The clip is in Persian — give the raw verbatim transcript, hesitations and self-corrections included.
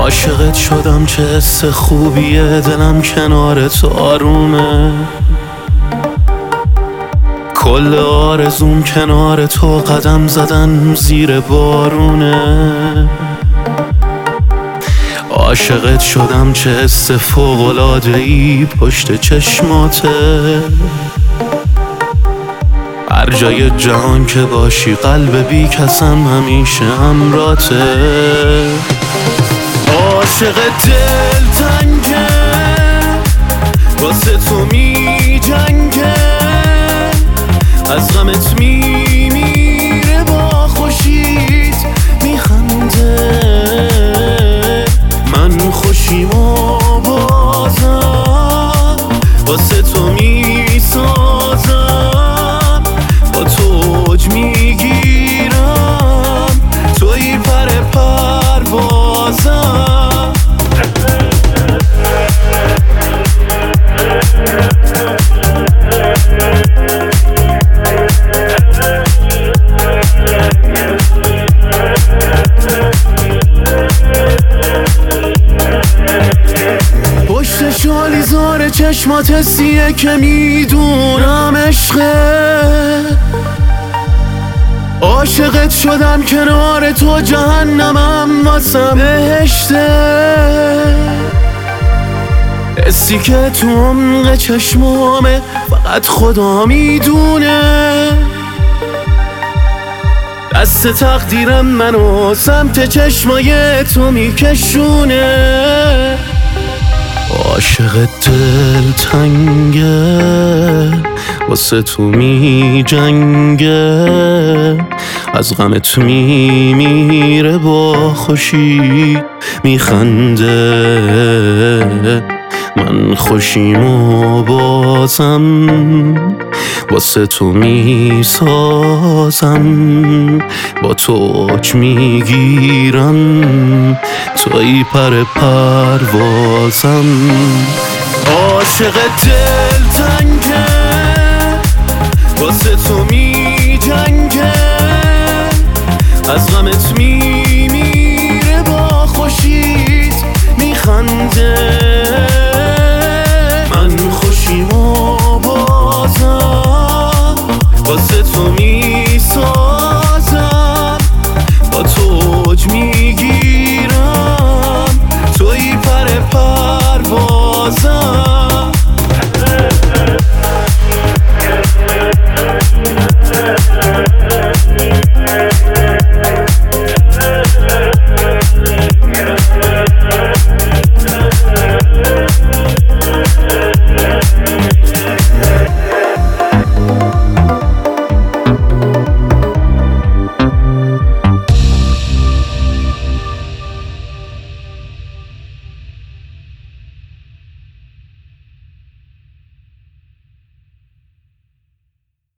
عاشقت شدم چه حس خوبیه، دلم کنار تو آرومه. کل آرزوم کنار تو قدم زدن زیر بارونه. عاشقت شدم چه حس فوق‌العاده‌ای پشت چشماته. هر جای جهان که باشی قلب بی کسم همیشه همراته. عاشق دل تنگه واسه تو می جنگه، از غمت می میره با خوشیت میخنده. من خوشیم و بازم واسه تو می سازم، با تو اوج میگیرم، توی پر پروازم. پشت شالیزار چشمات حسیه که میدونم عشقه. عاشقت شدم کنار تو جهنمم واسم بهشته. حسی که تو عمق چشمامه فقط خدا میدونه. دست تقدیرم منو سمت چشمای تو میکشونه. عاشق دل تنگه واسه تو می جنگه، از غمت می میره با خوشی میخنده. من خوشیم و بازم واسه تو می سازم، با تو اوج میگیرم، توی پر پروازم. عاشق دل تنگه واسه تو می جنگه، از غمت می میره با خوشیت میخنده.